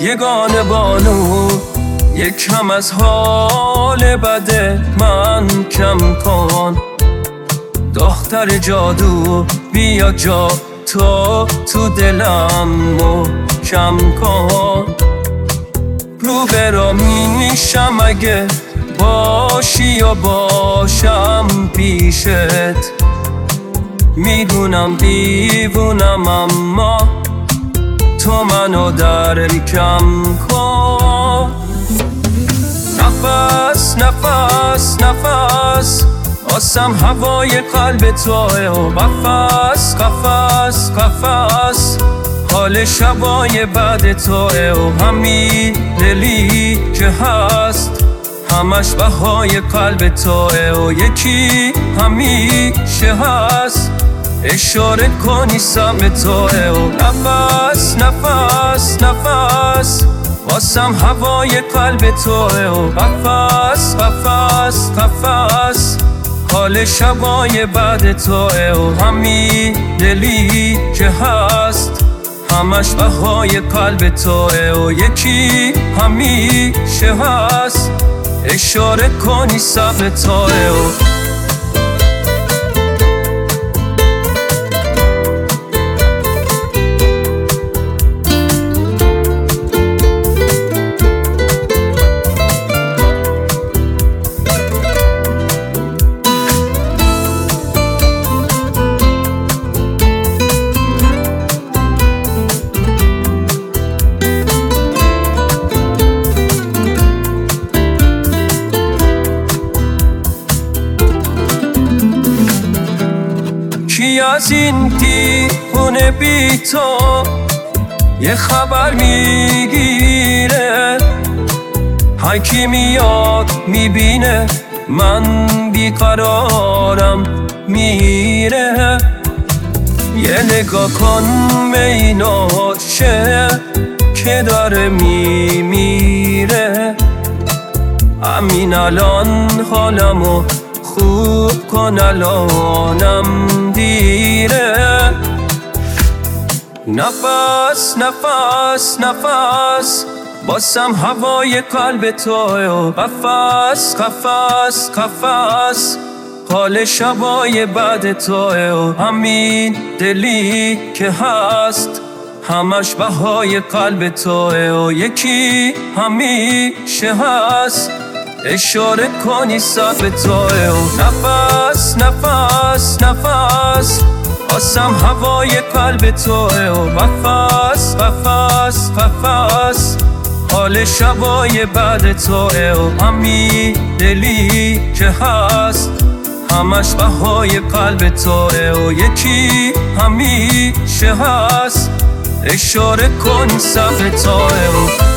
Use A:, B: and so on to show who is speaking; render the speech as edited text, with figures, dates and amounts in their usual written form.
A: یگانه بانو یکم از حال بد من کم کن. دختر جادو بیا جا تو دلم محکم کن. رو برا میشم اگه باشی یا باشم پیشت. میدونم دیوونم اما تو منو درکم کن. نفس نفس نفس آسم هوای قلب توه و قفس قفس قفس حال شبای بعد توه و همین دلی که هست همش بهای قلب توه و یکی همیشه هست اشاره کنی سم توه و نفس نفس نفس واسم هوای قلب توه و قفس قفس قفس حال شبای بعد توه و همین دلی که هست همش بهای قلب توه و یکی همیشه هست اشاره کنی سم توه و کی از این دیوونه بی تو یه خبر میگیره؟ هر کی میاد میبینه من بیقرارم میره. یه نگاه کن به این عاشق که داره میمیره. همین الان حالمو خوب کن الانم دیره. نفس نفس نفس باسم هوای قلب توه و قفس قفس قفس حال شبای بعد توه و همین دلی که هست همش بهای قلب توه و یکی همیشه هست اشاره کنی صف توه و نفس نفس نفس آسم هوای قلب توه و قفس قفس قفس حال شبای بعد توه و همین دلی که هست همش بهای قلب توه و یکی همیشه هست اشاره کنی صف توه و